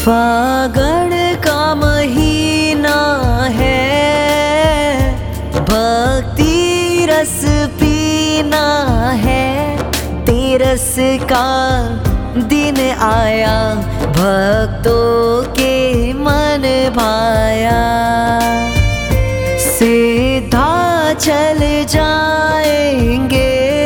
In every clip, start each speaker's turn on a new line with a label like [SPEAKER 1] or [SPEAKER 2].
[SPEAKER 1] फागण का महीना है, भक्ति रस पीना है। तेरस का दिन आया, भक्तों के मन भाया। सीधा चल जाएंगे,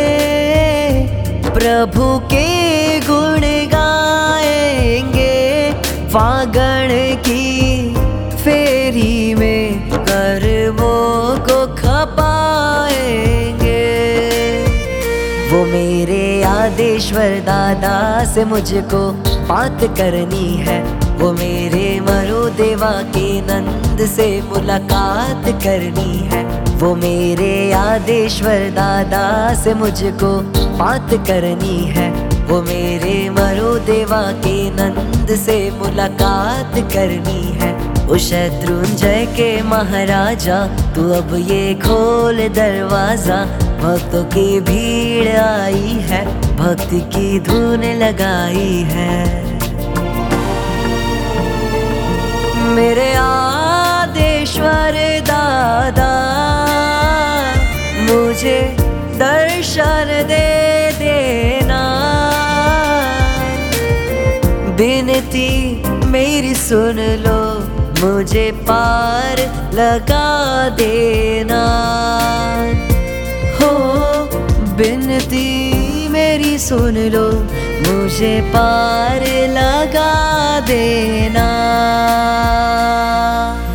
[SPEAKER 1] प्रभु के गुण गाएंगे। फागण की फेरी में कर्मों को खपाएंगे। वो मेरे आदेश्वर दादा से मुझको बात करनी है, वो मेरे मरो देवा के नंद से मुलाकात करनी है। वो मेरे आदेश्वर दादा से मुझको बात करनी है, वो मेरे मरो देवा के नंद से मुलाकात करनी है। ओ शत्रुंजय के महाराजा, तू अब ये खोल दरवाजा। भक्तों की भीड़ आई है, भक्ति की धुन लगाई है। मेरे आदेश्वर दादा, मुझे दर्शन दे देना। विनती मेरी सुन लो, मुझे पार लगा देना। हो विनती मेरी सुन लो, मुझे पार लगा देना।